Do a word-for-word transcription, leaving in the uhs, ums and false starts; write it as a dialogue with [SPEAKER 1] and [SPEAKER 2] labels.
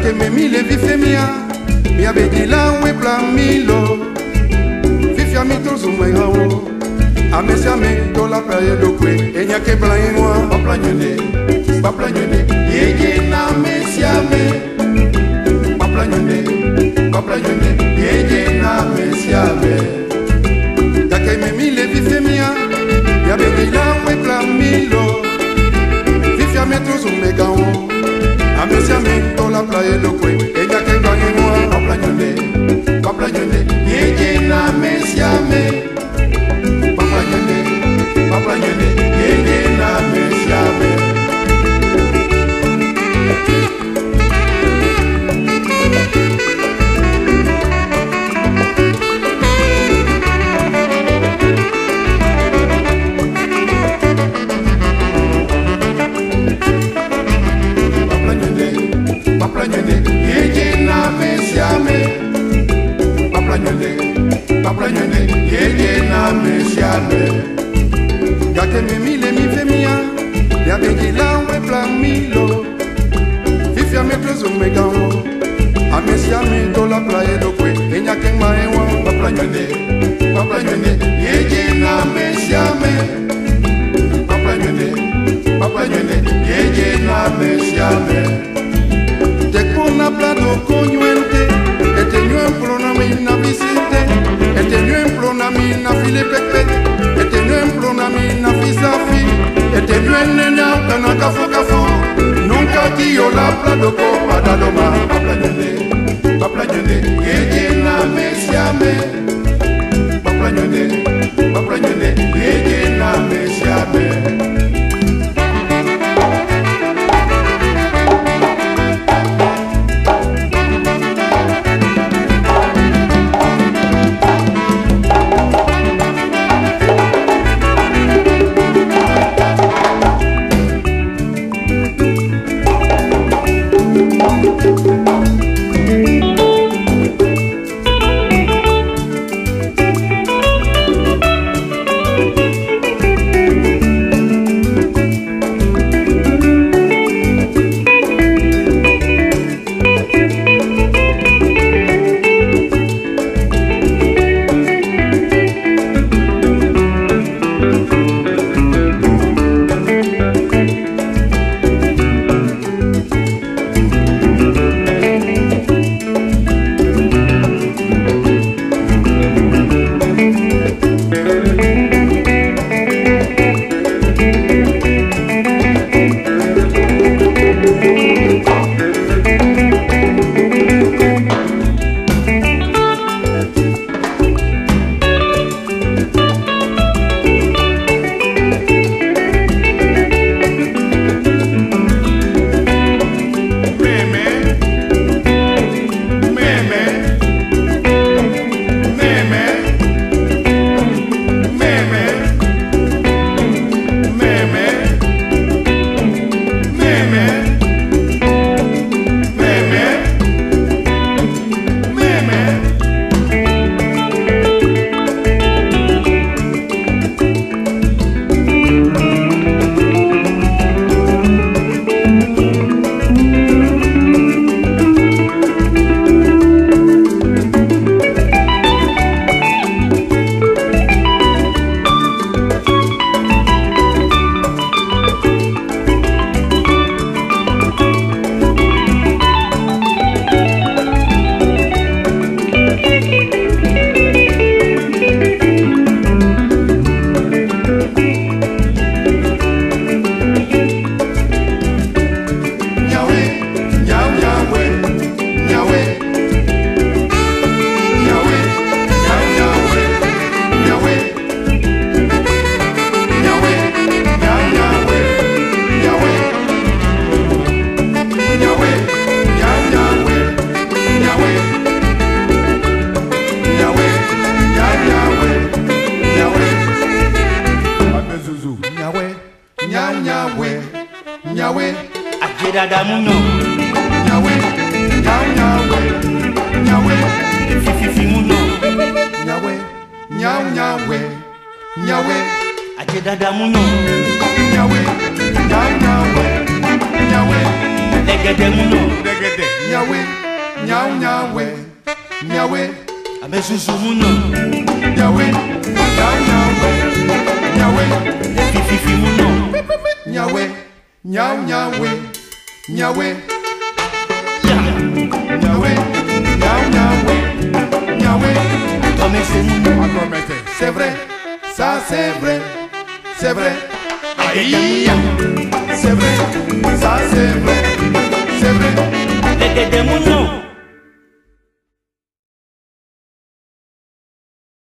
[SPEAKER 1] Yake me mile vifemia ya bedila we plamilo Fifia mi to zumwe hawo Amesia me to la playa do kwe Enya ke planye noa Pa planyone, pa planyone Yeye na mesia me Pa planyone, pa planyone Yeye na mesia me Yake me mile vifemia ya bedila we plamilo Fifia me to zumwe hawo Amesia me to la playa do kwe Enya ke planye noa Pa planyone, pa planyone Yeye na mesia me Papa Nyone, Papa Nyone, Yeye na mesia me. Papa Nyone, Papa Nyone, Yeye na mesia me. Papa Nyone, Papa Nyone, Yeye na mesia me. Yake me mile mi femia ya bedila we plamilo Fifia me preso me gawo Amesia me to la playa do kwe Enya ke maewa Papa Nyone, Papa Nyone, Yeye na mesia me. Papa Nyone, Papa Nyone, Yeye na mesia me. Te kona plado konyuente Ete nyuen plona mi na visite Ete nyuen plona mi na file pepe Ete nyuen plona mi na fisafi Ete nyuen nenya kana kafo kafo Nunca kiyo la plado ko padaloma Papa Nyone, Papa Nyone, Yeye na mesia me. Papa Nyone, Papa Nyone, Yeye na mesia me.
[SPEAKER 2] dada muno
[SPEAKER 1] nyawe nyawe nyawe
[SPEAKER 2] fififi muno
[SPEAKER 1] nyawe nyawe nyawe
[SPEAKER 2] aje dada muno
[SPEAKER 1] nyawe nyawe nyawe
[SPEAKER 2] legede muno
[SPEAKER 1] regede. Nyawe, nyaw nyawe, nyawe.
[SPEAKER 2] Abe susu muno.
[SPEAKER 1] Nyawe, nyaw nyawe, nyawe.
[SPEAKER 2] Fifi fifi muno.
[SPEAKER 1] Nyawe, nyaw nyawe, nyawe. Nyawe, nyaw nyawe, nyawe.
[SPEAKER 2] Promesse muno.
[SPEAKER 1] C'est vrai, ça c'est vrai, c'est vrai. Aïe, c'est vrai, ça c'est vrai, c'est vrai.
[SPEAKER 2] Regede muno.